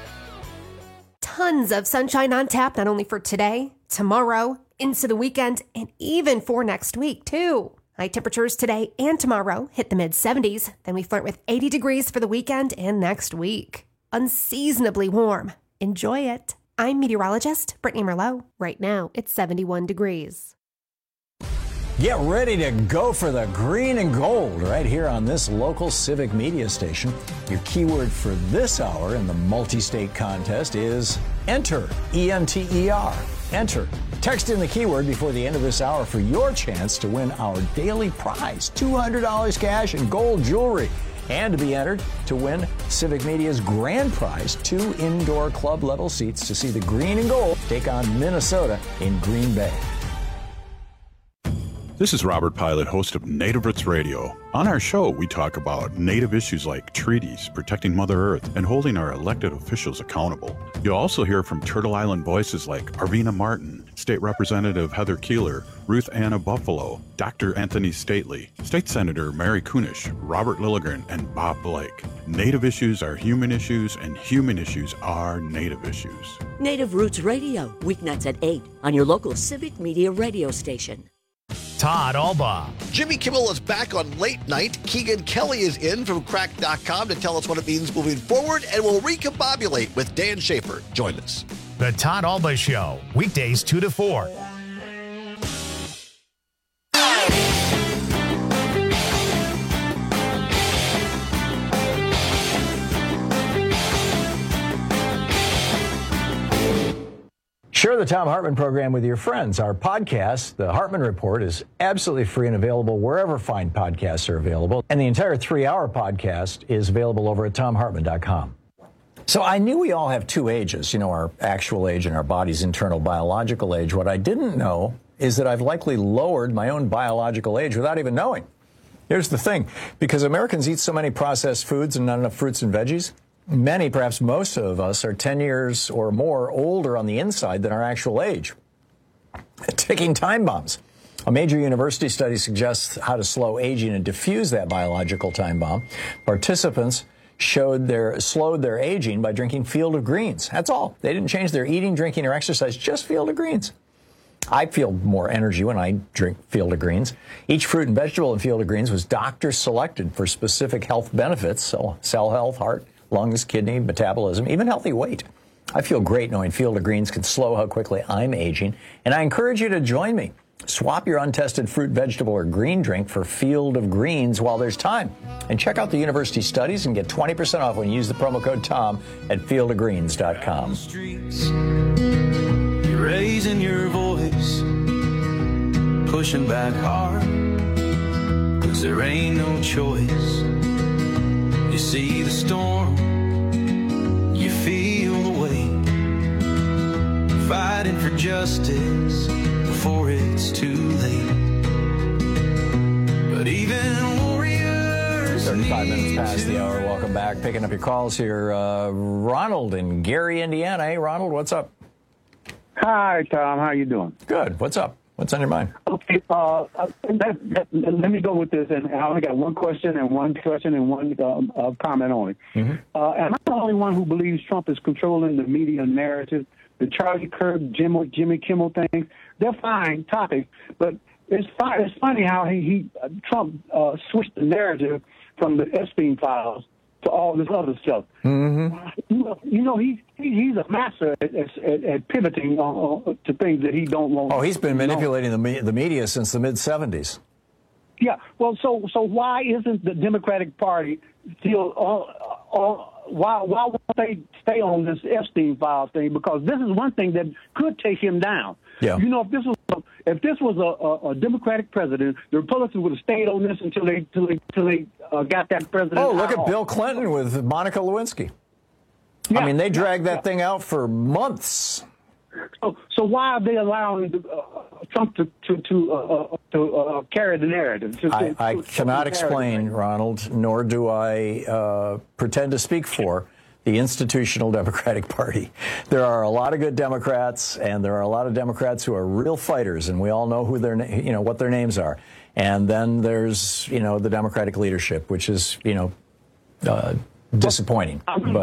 Tons of sunshine on tap, not only for today, tomorrow, into the weekend, and even for next week, too. High temperatures today and tomorrow hit the mid-70s. Then we flirt with 80 degrees for the weekend and next week. Unseasonably warm. Enjoy it. I'm meteorologist Brittany Merlot. Right now, it's 71 degrees. Get ready to go for the green and gold right here on this local civic media station. Your keyword for this hour in the multi-state contest is enter, E-N-T-E-R. Enter. Text in the keyword before the end of this hour for your chance to win our daily prize, $200 cash and gold jewelry. And to be entered to win Civic Media's grand prize, 2 indoor club level seats to see the green and gold take on Minnesota in Green Bay. This is Robert Pilot, host of Native Roots Radio. On our show, we talk about Native issues like treaties, protecting Mother Earth, and holding our elected officials accountable. You'll also hear from Turtle Island voices like Arvina Martin, State Representative Heather Keeler, Ruth Anna Buffalo, Dr. Anthony Stately, State Senator Mary Kunish, Robert Lilligren, and Bob Blake. Native issues are human issues, and human issues are Native issues. Native Roots Radio, weeknights at 8 on your local Civic Media radio station. Todd Alba. Jimmy Kimmel is back on Late Night. Keegan Kelly is in from Crack.com to tell us what it means moving forward, and we'll recombobulate with Dan Schaefer. Join us. The Todd Alba Show, weekdays 2 to 4. Share the Thom Hartmann program with your friends. Our podcast, The Hartmann Report, is absolutely free and available wherever fine podcasts are available. And the entire 3-hour podcast is available over at thomhartmann.com. So I knew we all have two ages, our actual age and our body's internal biological age. What I didn't know is that I've likely lowered my own biological age without even knowing. Here's the thing. Because Americans eat so many processed foods and not enough fruits and veggies, many, perhaps most of us, are 10 years or more older on the inside than our actual age. Ticking time bombs. A major university study suggests how to slow aging and diffuse that biological time bomb. Participants slowed their aging by drinking Field of Greens. That's all. They didn't change their eating, drinking, or exercise, just Field of Greens. I feel more energy when I drink Field of Greens. Each fruit and vegetable in Field of Greens was doctor selected for specific health benefits, so cell health, heart, lungs, kidney, metabolism, even healthy weight. I feel great knowing Field of Greens can slow how quickly I'm aging, and I encourage you to join me. Swap your untested fruit, vegetable, or green drink for Field of Greens while there's time. And check out the university studies and get 20% off when you use the promo code TOM at fieldofgreens.com. You're raising your voice, pushing back hard, 'cause there ain't no choice. You see the storm, you feel the weight, fighting for justice before it's too late. But even warriors 35 minutes past the hour. Welcome back. Picking up your calls here. Ronald in Gary, Indiana. Hey, Ronald, what's up? Hi, Tom. How you doing? Good. What's up? What's on your mind? Okay, let me go with this, and I only got one question and one comment only. Mm-hmm. Am I the only one who believes Trump is controlling the media narrative? The Charlie Kirk, Jimmy Kimmel things, they're fine topics, but it's funny how Trump switched the narrative from the Epstein files to all this other stuff. Mm-hmm. He's a master at pivoting to things that he don't want. Oh, he's been manipulating the media since the mid-'70s. Yeah. Well, so why isn't the Democratic Party still why won't they stay on this Epstein file thing? Because this is one thing that could take him down. Yeah. If this was a Democratic president, the Republicans would have stayed on this until they got that president. Oh, look at Bill Clinton with Monica Lewinsky. Yeah, I mean, they dragged that thing out for months. So why are they allowing Trump to carry the narrative? I cannot explain, Ronald, nor do I pretend to speak for the institutional Democratic Party. There are a lot of good Democrats, and there are a lot of Democrats who are real fighters, and we all know who what their names are. And then there's the Democratic leadership, which is disappointing.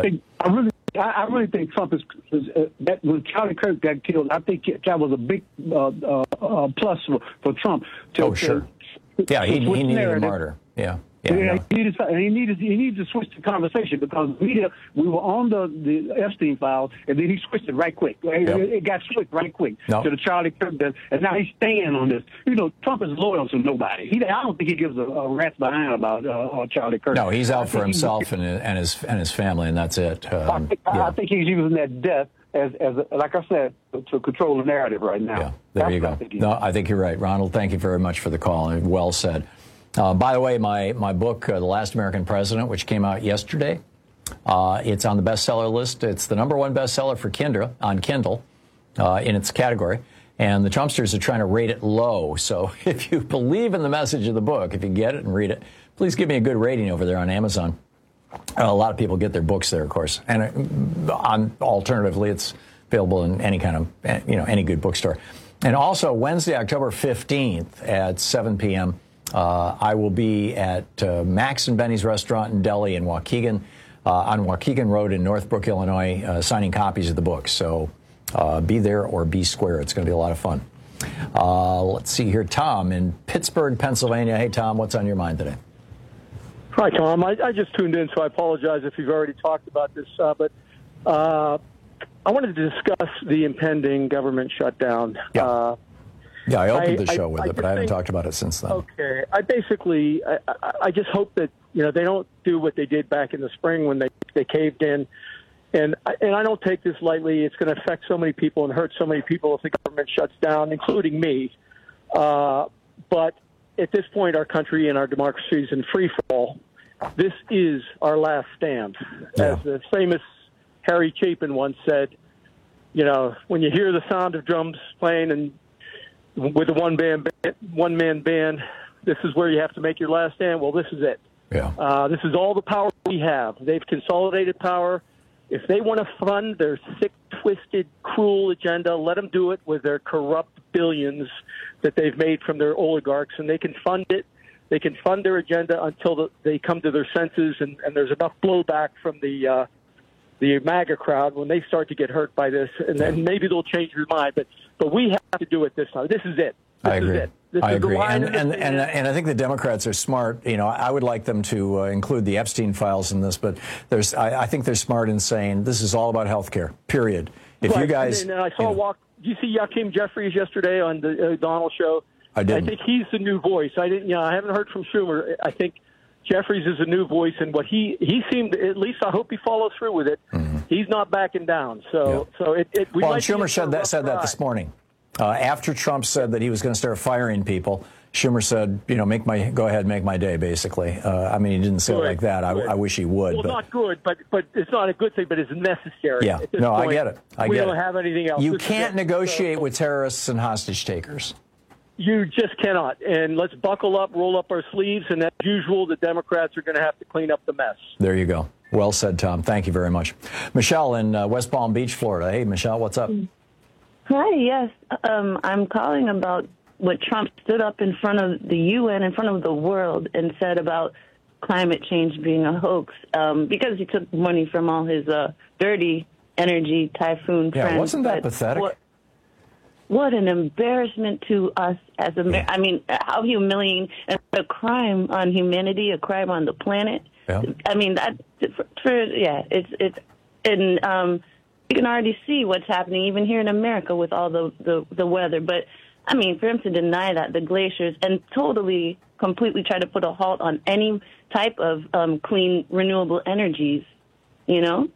I really think Trump is that when Charlie Kirk got killed, I think that was a big plus for Trump. Sure. He needed a martyr. Yeah. He needed to switch the conversation because we were on the Epstein files, and then he switched it right quick. It got switched right quick to the Charlie Kirk, and now he's staying on this. Trump is loyal to nobody. I don't think he gives a rat's behind about Charlie Kirk. No, he's out for himself and his family, and that's it. I think he's using that death as like I said, to control the narrative right now. Yeah, there you go. I think you're right, Ronald. Thank you very much for the call. Well said. By the way, my book, The Last American President, which came out yesterday, it's on the bestseller list. It's the #1 bestseller for Kindle in its category. And the Trumpsters are trying to rate it low. So if you believe in the message of the book, if you get it and read it, please give me a good rating over there on Amazon. A lot of people get their books there, of course. And alternatively, it's available in any kind of, any good bookstore. And also, Wednesday, October 15th at 7 p.m., I will be at Max and Benny's Restaurant in Delhi in Waukegan, on Waukegan Road in Northbrook, Illinois, signing copies of the book. So be there or be square. It's going to be a lot of fun. Let's see here. Tom in Pittsburgh, Pennsylvania. Hey, Tom, what's on your mind today? Hi, Tom. I just tuned in, so I apologize if you've already talked about this. But I wanted to discuss the impending government shutdown. Yeah. I opened the show with it, but I haven't talked about it since then. Okay. I just hope that, they don't do what they did back in the spring when they caved in And I don't take this lightly. It's going to affect so many people and hurt so many people if the government shuts down, including me. But at this point, our country and our democracy is in free fall. This is our last stand. Yeah. As the famous Harry Chapin once said, you know, when you hear the sound of drums playing and with a one-man band, this is where you have to make your last stand. Well, this is it. Yeah. This is all the power we have. They've consolidated power. If they want to fund their sick, twisted, cruel agenda, let them do it with their corrupt billions that they've made from their oligarchs, and they can fund it. They can fund their agenda until they come to their senses, and there's enough blowback from the MAGA crowd when they start to get hurt by this, and then maybe they'll change their mind. But we have to do it this time. This is it. I agree. I agree. And and I think the Democrats are smart. You know, I would like them to include the Epstein files in this, but I think they're smart in saying this is all about health care, period. If you guys... And I saw did you see Hakeem Jeffries yesterday on the O'Donnell show? I didn't. I think he's the new voice. I haven't heard from Schumer. I think Jeffries is a new voice, and what he seemed, at least I hope he follows through with it. Mm-hmm. He's not backing down. So Schumer said that this morning. After Trump said that he was going to start firing people, Schumer said, you know, go ahead, make my day, basically. I mean, he didn't say it like that. I wish he would. Well, not good, but it's not a good thing, but it's necessary. Yeah, no, I get it. We don't have anything else. You can't negotiate with terrorists and hostage takers. You just cannot. And let's buckle up, roll up our sleeves, and as usual, the Democrats are going to have to clean up the mess. There you go. Well said, Tom. Thank you very much. Michelle in West Palm Beach, Florida. Hey, Michelle, what's up? Hi, yes. I'm calling about what Trump stood up in front of the UN, in front of the world, and said about climate change being a hoax because he took money from all his dirty energy typhoon friends. Yeah, wasn't that pathetic? What an embarrassment to us as Americans. I mean, how humiliating, and a crime on humanity, a crime on the planet. Yeah. I mean, it's and you can already see what's happening even here in America with all the weather. But, I mean, for him to deny that, the glaciers, and completely try to put a halt on any type of clean, renewable energies, you know,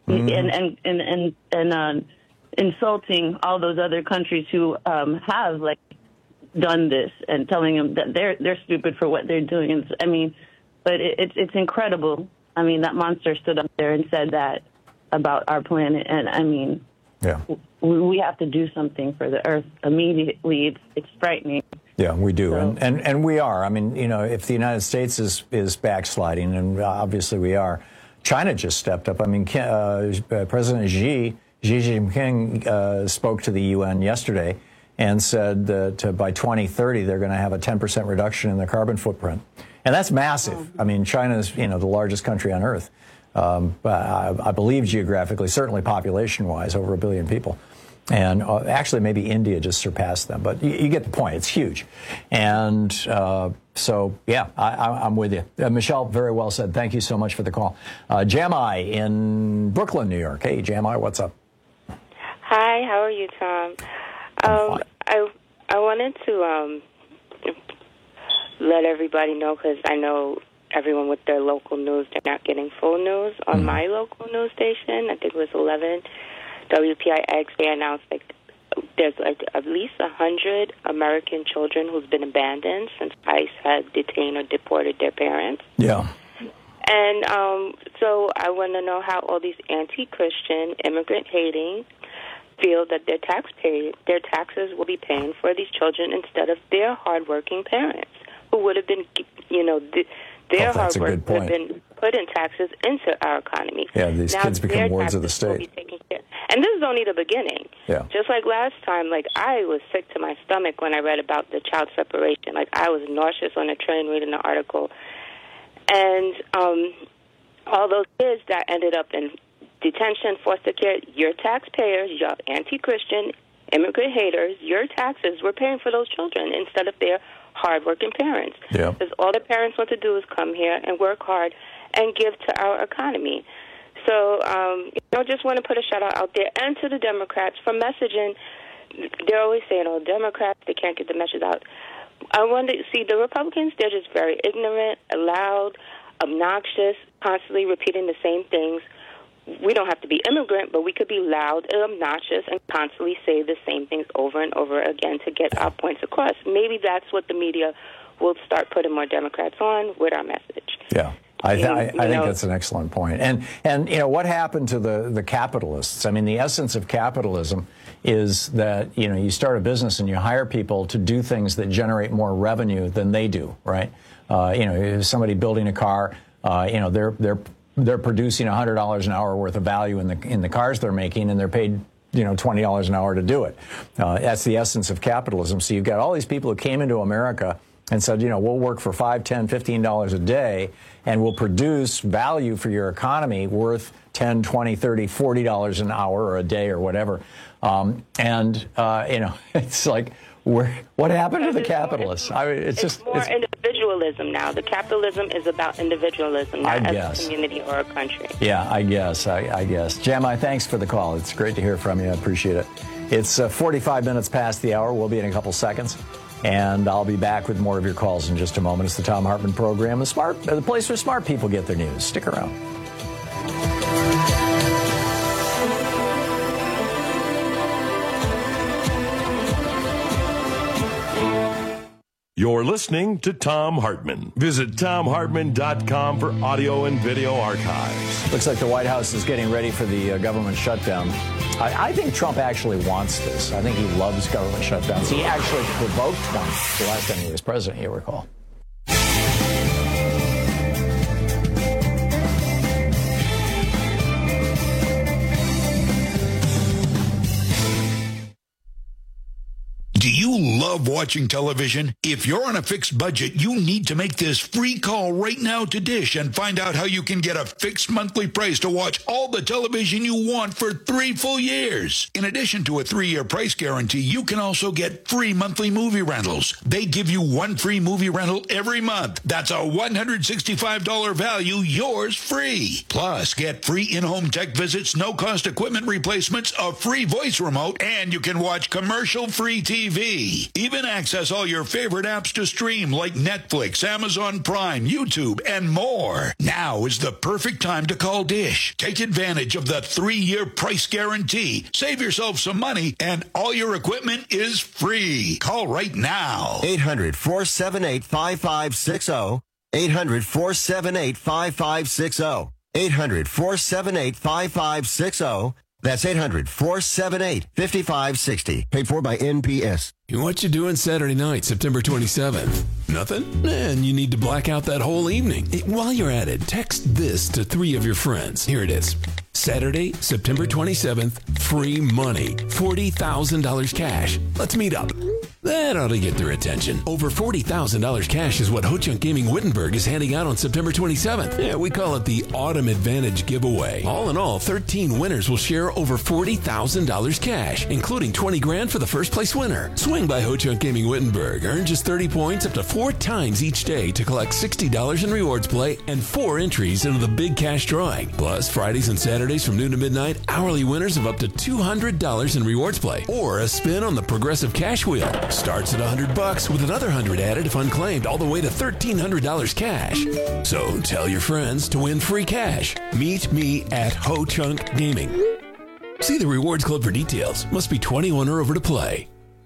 and insulting all those other countries who have, like, done this and telling them that they're stupid for what they're doing. And, I mean, but it's incredible. I mean, that monster stood up there and said that about our planet, and I mean, we have to do something for the Earth immediately. It's frightening. Yeah, we do, and we are. I mean, you know, if the United States is backsliding, and obviously we are, China just stepped up. I mean, President Xi Jinping spoke to the UN yesterday and said that by 2030 they're going to have a 10% reduction in their carbon footprint, and that's massive. I mean, China is, you know, the largest country on Earth. I believe geographically, certainly population-wise, over 1 billion people. And actually, maybe India just surpassed them. But you get the point. It's huge. And so, yeah, I'm with you. Michelle, very well said. Thank you so much for the call. Jamai in Brooklyn, New York. Hey, Jamai, what's up? Hi, how are you, Tom? I wanted to let everybody know, because I know everyone with their local news, they're not getting full news. On my local news station, I think it was 11, WPIX, they announced there's at least 100 American children who's been abandoned since ICE had detained or deported their parents. Yeah. And so I want to know how all these anti-Christian, immigrant-hating feel that their taxes will be paying for these children instead of their hardworking parents, who would have been, you know, their hard work would have been put in taxes into our economy. Yeah, these kids become wards of the state. And this is only the beginning. Yeah. Just like last time, like, I was sick to my stomach when I read about the child separation. Like, I was nauseous on the train reading the article. And all those kids that ended up in detention, foster care, your taxpayers, your anti-Christian, immigrant haters, your taxes were paying for those children instead of their hard-working parents. Yeah. Because all the parents want to do is come here and work hard and give to our economy. So, I just want to put a shout-out out there, and to the Democrats for messaging. They're always saying, oh, Democrats, they can't get the message out. I wonder, see, the Republicans, they're just very ignorant, loud, obnoxious, constantly repeating the same things. we don't have to be immigrant, but we could be loud and obnoxious and constantly say the same things over and over again to get our points across. Maybe that's what the media will start putting more Democrats on with our message. Yeah. I think that's an excellent point. And you know, what happened to the capitalists? I mean, the essence of capitalism is that, you know, you start a business and you hire people to do things that generate more revenue than they do, right? You know, somebody building a car, you know, they're producing $100 an hour worth of value in the cars they're making, and they're paid, you know, $20 an hour to do it. That's the essence of capitalism. So you've got all these people who came into America and said, you know, we'll work for $5, $10, $15 a day, and we'll produce value for your economy worth $10, $20, $30, $40 an hour or a day or whatever. You know, it's like, what happened to the capitalists? I mean, it's more individualism now. The capitalism is about individualism, not as a community or a country. Yeah, I guess. Gemma, thanks for the call. It's great to hear from you. I appreciate it. It's 45 minutes past the hour. We'll be in a couple seconds. And I'll be back with more of your calls in just a moment. It's the Thom Hartmann Program, the place where smart people get their news. Stick around. You're listening to Thom Hartmann. Visit ThomHartmann.com for audio and video archives. Looks like the White House is getting ready for the government shutdown. I think Trump actually wants this. I think he loves government shutdowns. He actually provoked one the last time he was president, you recall. Do you love watching television? If you're on a fixed budget, you need to make this free call right now to Dish and find out how you can get a fixed monthly price to watch all the television you want for 3 full years. In addition to a 3-year price guarantee, you can also get free monthly movie rentals. They give you 1 free movie rental every month. That's a $165 value, yours free. Plus, get free in-home tech visits, no-cost equipment replacements, a free voice remote, and you can watch commercial-free TV. Even access all your favorite apps to stream like Netflix, Amazon Prime, YouTube, and more. Now is the perfect time to call Dish. Take advantage of the 3-year price guarantee. Save yourself some money, and all your equipment is free. Call right now. 800-478-5560. 800-478-5560. 800-478-5560. That's 800-478-5560. Paid for by NPS. What you doing Saturday night, September 27th? Nothing? And you need to black out that whole evening. While you're at it, text this to 3 of your friends. Here it is. Saturday, September 27th, free money. $40,000 cash. Let's meet up. That ought to get their attention. Over $40,000 cash is what Ho Chunk Gaming Wittenberg is handing out on September 27th. Yeah, we call it the Autumn Advantage Giveaway. All in all, 13 winners will share over $40,000 cash, including $20,000 for the first place winner. Swing by Ho Chunk Gaming Wittenberg. Earn just 30 points up to 4 times each day to collect $60 in rewards play and 4 entries into the big cash drawing. Plus, Fridays and Saturdays from noon to midnight, hourly winners of up to $200 in rewards play or a spin on the Progressive Cash Wheel. Starts at $100 with another $100 added if unclaimed, all the way to $1,300 cash. So tell your friends to win free cash. Meet me at Ho Chunk Gaming. See the Rewards Club for details. Must be 21 or over to play.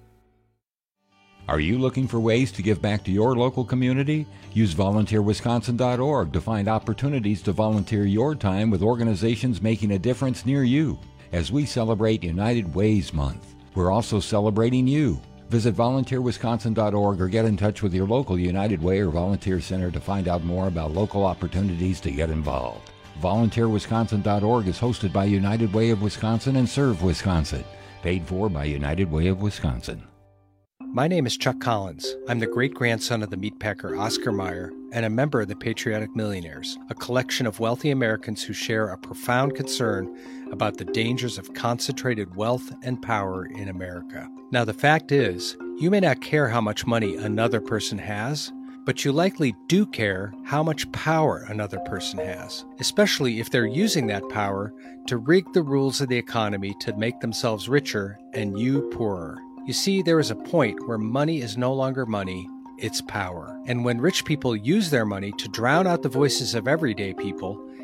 Are you looking for ways to give back to your local community? Use volunteerwisconsin.org to find opportunities to volunteer your time with organizations making a difference near you. As we celebrate United Ways Month, we're also celebrating you. Visit volunteerwisconsin.org or get in touch with your local United Way or Volunteer Center to find out more about local opportunities to get involved. VolunteerWisconsin.org is hosted by United Way of Wisconsin and Serve Wisconsin. Paid for by United Way of Wisconsin. My name is Chuck Collins. I'm the great-grandson of the meatpacker Oscar Mayer and a member of the Patriotic Millionaires, a collection of wealthy Americans who share a profound concern about the dangers of concentrated wealth and power in America. Now, the fact is, you may not care how much money another person has, but you likely do care how much power another person has, especially if they're using that power to rig the rules of the economy to make themselves richer and you poorer. You see, there is a point where money is no longer money, it's power. And when rich people use their money to drown out the voices of everyday people,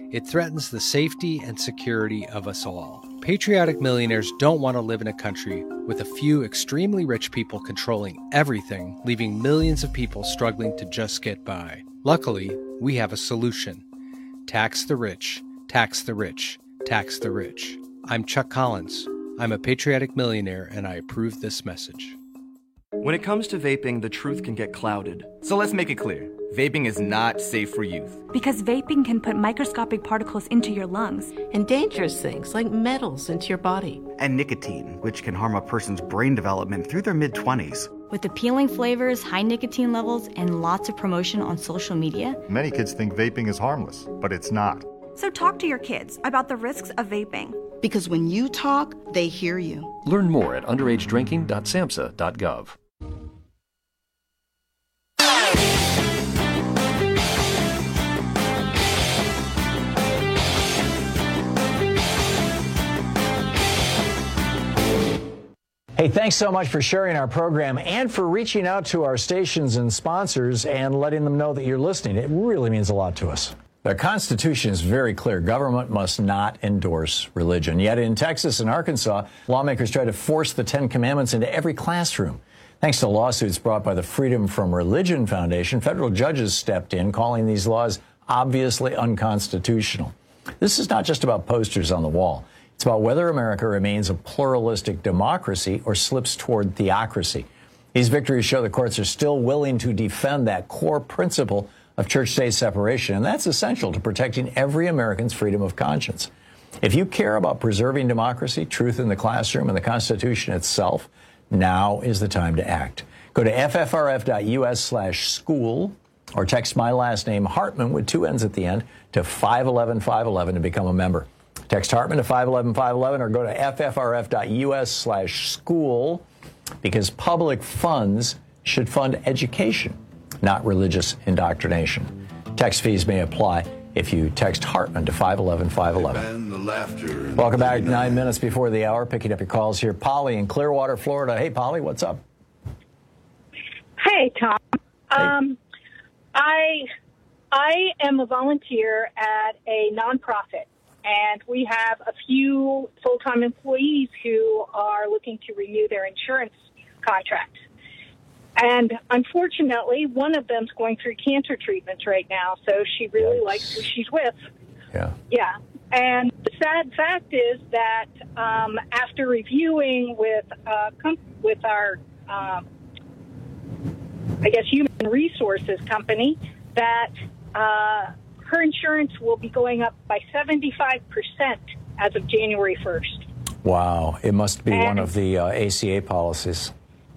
It threatens the safety and security of us all. Patriotic millionaires don't want to live in a country with a few extremely rich people controlling everything, leaving millions of people struggling to just get by. Luckily, we have a solution. Tax the rich, tax the rich, tax the rich. I'm Chuck Collins. I'm a patriotic millionaire, and I approve this message. When it comes to vaping, the truth can get clouded. So let's make it clear. Vaping is not safe for youth. Because vaping can put microscopic particles into your lungs. And dangerous things like metals into your body. And nicotine, which can harm a person's brain development through their mid-20s. With appealing flavors, high nicotine levels, and lots of promotion on social media. Many kids think vaping is harmless, but it's not. So talk to your kids about the risks of vaping. Because when you talk, they hear you. Learn more at underagedrinking.samhsa.gov. Hey, thanks so much for sharing our program and for reaching out to our stations and sponsors and letting them know that you're listening. It really means a lot to us. The Constitution is very clear. Government must not endorse religion. Yet in Texas and Arkansas, lawmakers try to force the Ten Commandments into every classroom. Thanks to lawsuits brought by the Freedom from Religion Foundation, federal judges stepped in, calling these laws obviously unconstitutional. This is not just about posters on the wall. It's about whether America remains a pluralistic democracy or slips toward theocracy. These victories show the courts are still willing to defend that core principle of church-state separation, and that's essential to protecting every American's freedom of conscience. If you care about preserving democracy, truth in the classroom, and the Constitution itself, now is the time to act. Go to ffrf.us/school or text my last name, Hartman, with 2 N's at the end, to 511-511 to become a member. Text Hartman to 511-511 or go to ffrf.us/school, because public funds should fund education, not religious indoctrination. Text fees may apply if you text Hartman to 511-511. Welcome back. 9 minutes before the hour, picking up your calls here. Polly in Clearwater, Florida. Hey, Polly, what's up? Hey, Tom. Hey. I am a volunteer at a nonprofit, and we have a few full-time employees who are looking to renew their insurance contract. And unfortunately, one of them's going through cancer treatments right now, so she really likes who she's with. Yeah. Yeah. And the sad fact is that after reviewing with our, human resources company, that her insurance will be going up by 75% as of January 1st. Wow. It must be one of the ACA policies.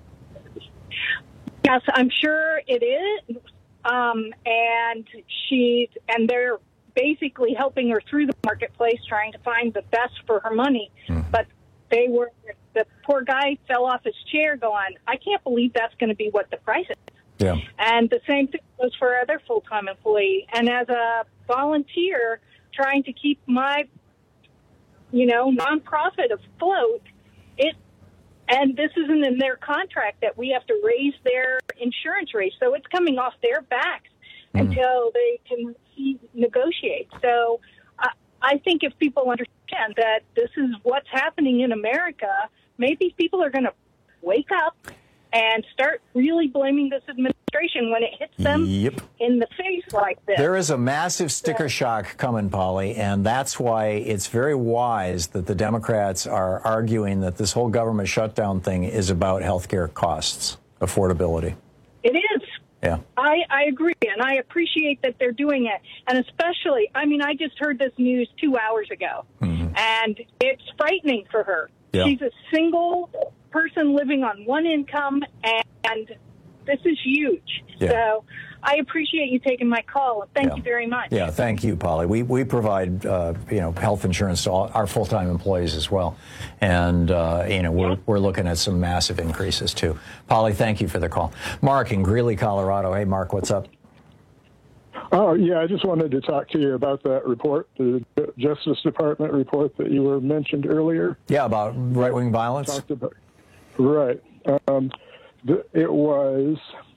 Yes, I'm sure it is. And they're basically helping her through the marketplace, trying to find the best for her money. But the poor guy fell off his chair going, I can't believe that's going to be what the price is. Yeah. And the same thing goes for other full-time employee. And as a volunteer trying to keep my, nonprofit afloat, and this isn't in their contract that we have to raise their insurance rates. So it's coming off their backs until they can negotiate. So I think if people understand that this is what's happening in America, maybe people are going to wake up and start really blaming this administration when it hits them in the face like this. There is a massive sticker shock coming, Polly, and that's why it's very wise that the Democrats are arguing that this whole government shutdown thing is about healthcare costs, affordability. It is. Yeah. I agree, and I appreciate that they're doing it. And especially, I just heard this news 2 hours ago, and it's frightening for her. Yeah. She's a single person living on one income, and this is huge. Yeah. So I appreciate you taking my call. Thank you very much. Yeah, thank you, Polly. We provide health insurance to all our full-time employees as well, and we're looking at some massive increases too. Polly, thank you for the call. Mark in Greeley, Colorado. Hey, Mark, what's up? Oh, yeah, I just wanted to talk to you about that report, the Justice Department report that you were mentioned earlier. Yeah, about right-wing violence? Right. It was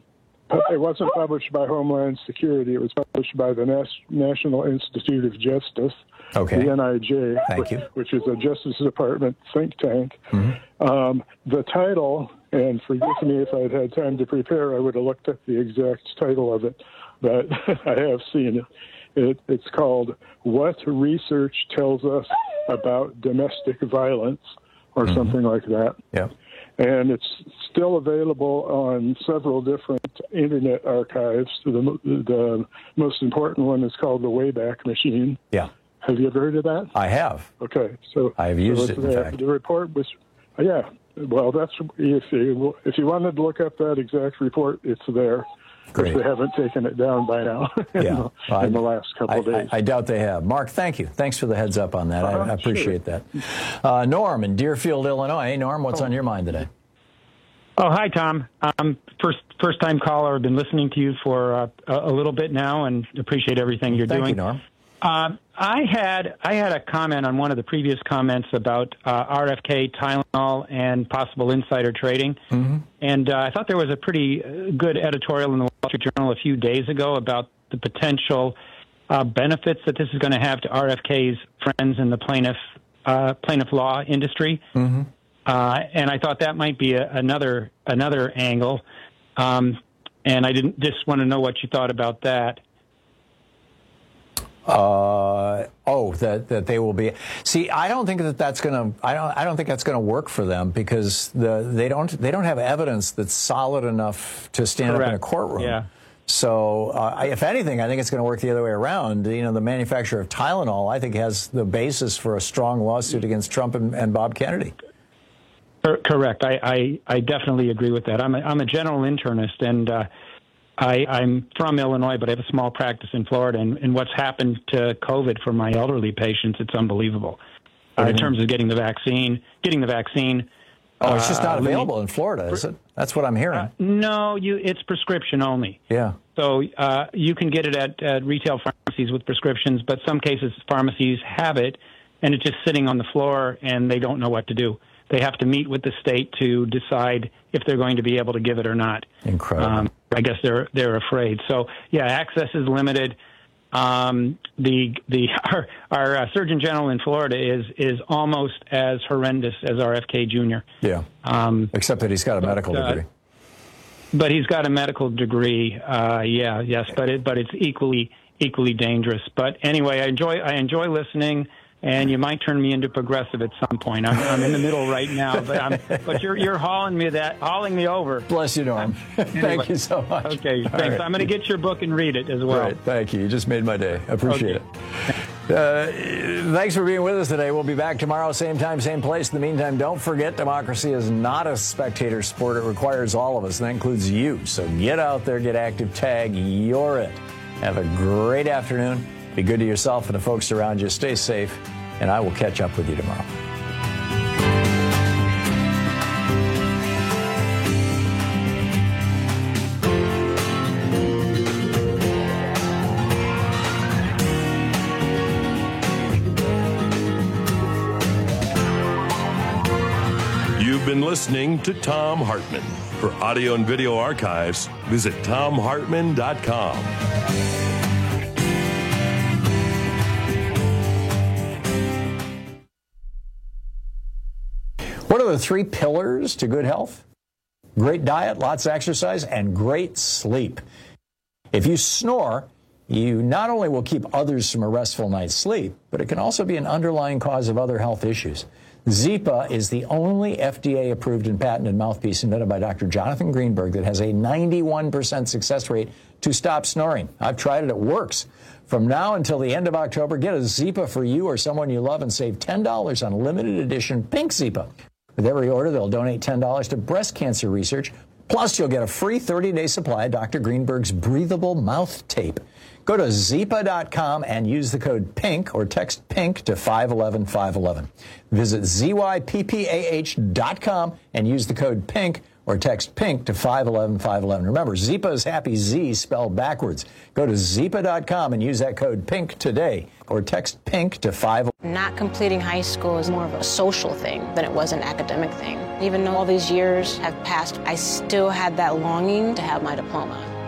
It wasn't published by Homeland Security. It was published by the National Institute of Justice, the NIJ, which is a Justice Department think tank. The title, and forgive me if I'd had time to prepare, I would have looked up the exact title of it, but I have seen it. It's called What Research Tells Us About Domestic Violence, or something like that. Yeah. And it's still available on several different internet archives. The most important one is called the Wayback Machine. Yeah. Have you ever heard of that? I have. Okay. So I have used it, in fact. The report was, well, that's, if you wanted to look up that exact report, it's there. Great. If they haven't taken it down by now in the last couple of days. I doubt they have. Mark, thank you. Thanks for the heads up on that. I appreciate that. Norm in Deerfield, Illinois. Hey, Norm, what's on your mind today? Oh, hi, Tom. First time caller. I've been listening to you for a little bit now and appreciate everything you're doing. Thank you, Norm. I had a comment on one of the previous comments about RFK, Tylenol, and possible insider trading. And I thought there was a pretty good editorial in the Wall Street Journal a few days ago about the potential benefits that this is going to have to RFK's friends in the plaintiff law industry. And I thought that might be another angle. And I just want to know what you thought about that. That they will be. See, I don't think that's going to. I don't think that's going to work for them because they don't have evidence that's solid enough to stand up in a courtroom. Yeah. So, if anything, I think it's going to work the other way around. You know, the manufacturer of Tylenol, I think, has the basis for a strong lawsuit against Trump and Bob Kennedy. Correct. I definitely agree with that. I'm a general internist, and I'm from Illinois, but I have a small practice in Florida. And what's happened to COVID for my elderly patients, it's unbelievable. In terms of getting the vaccine. Oh, it's just not available in Florida, is it? That's what I'm hearing. No, it's prescription only. Yeah. So you can get it at retail pharmacies with prescriptions, but some cases pharmacies have it, and it's just sitting on the floor, and they don't know what to do. They have to meet with the state to decide if they're going to be able to give it or not. Incredible. I guess they're afraid. So yeah, access is limited. Our Surgeon General in Florida is almost as horrendous as RFK Jr. Yeah. Except that he's got a medical degree. But he's got a medical degree. But it's equally dangerous. But anyway, I enjoy listening. And you might turn me into progressive at some point. I'm in the middle right now, but you're hauling me over. Bless you, Norm. Anyway. Thank you so much. Okay, thanks. Right. I'm going to get your book and read it as well. Great. Thank you. You just made my day. I appreciate it. Thanks for being with us today. We'll be back tomorrow, same time, same place. In the meantime, don't forget, democracy is not a spectator sport. It requires all of us, and that includes you. So get out there, get active, tag, you're it. Have a great afternoon. Be good to yourself and the folks around you. Stay safe, and I will catch up with you tomorrow. You've been listening to Thom Hartmann. For audio and video archives, visit thomhartmann.com. What are the 3 pillars to good health? Great diet, lots of exercise, and great sleep. If you snore, you not only will keep others from a restful night's sleep, but it can also be an underlying cause of other health issues. Zypa is the only FDA-approved and patented mouthpiece invented by Dr. Jonathan Greenberg that has a 91% success rate to stop snoring. I've tried it. It works. From now until the end of October, get a Zypa for you or someone you love and save $10 on limited edition Pink Zypa. With every order, they'll donate $10 to breast cancer research. Plus, you'll get a free 30-day supply of Dr. Greenberg's breathable mouth tape. Go to Zypa.com and use the code PINK or text PINK to 511-511. Visit ZYPPAH.com and use the code PINK or text PINK to 511-511. Remember, Zypa is happy Z spelled backwards. Go to Zypa.com and use that code PINK today or text PINK to 511. Not completing high school is more of a social thing than it was an academic thing. Even though all these years have passed, I still had that longing to have my diploma.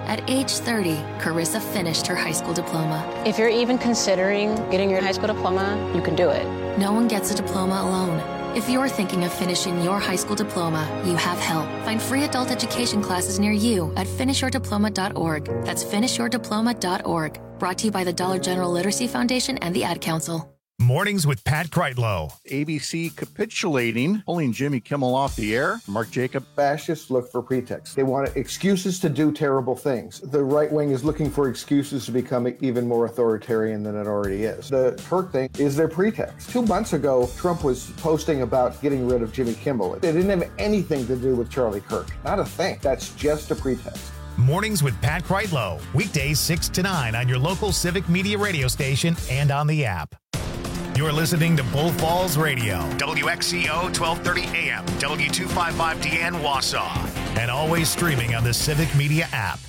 At age 30, Carissa finished her high school diploma. If you're even considering getting your high school diploma, you can do it. No one gets a diploma alone. If you're thinking of finishing your high school diploma, you have help. Find free adult education classes near you at finishyourdiploma.org. That's finishyourdiploma.org. Brought to you by the Dollar General Literacy Foundation and the Ad Council. Mornings with Pat Kreitlow. ABC capitulating, pulling Jimmy Kimmel off the air. Mark Jacob. Fascists look for pretexts. They want excuses to do terrible things. The right wing is looking for excuses to become even more authoritarian than it already is. The Kirk thing is their pretext. 2 months ago, Trump was posting about getting rid of Jimmy Kimmel. It didn't have anything to do with Charlie Kirk. Not a thing. That's just a pretext. Mornings with Pat Kreitlow. Weekdays 6 to 9 on your local Civic Media radio station and on the app. You're listening to Bull Falls Radio, WXCO 1230 AM, W255DN Wausau, and always streaming on the Civic Media app.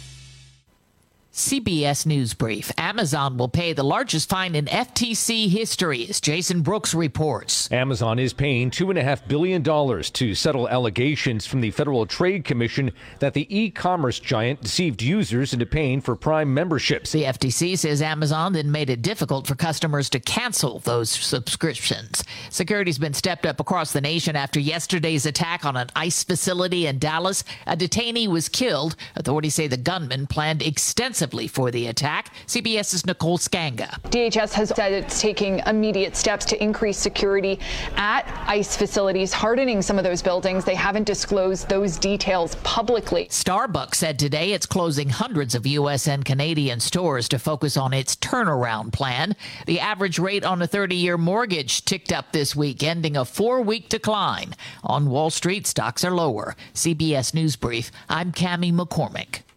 CBS News Brief. Amazon will pay the largest fine in FTC history, as Jason Brooks reports. Amazon is paying $2.5 billion to settle allegations from the Federal Trade Commission that the e-commerce giant deceived users into paying for Prime memberships. The FTC says Amazon then made it difficult for customers to cancel those subscriptions. Security's been stepped up across the nation after yesterday's attack on an ICE facility in Dallas. A detainee was killed. Authorities say the gunman planned extensively for the attack. CBS's Nicole Skanga. DHS has said it's taking immediate steps to increase security at ICE facilities, hardening some of those buildings. They haven't disclosed those details publicly. Starbucks said today it's closing hundreds of U.S. and Canadian stores to focus on its turnaround plan. The average rate on a 30-year mortgage ticked up this week, ending a 4-week decline. On Wall Street, stocks are lower. CBS News Brief, I'm Cammie McCormick.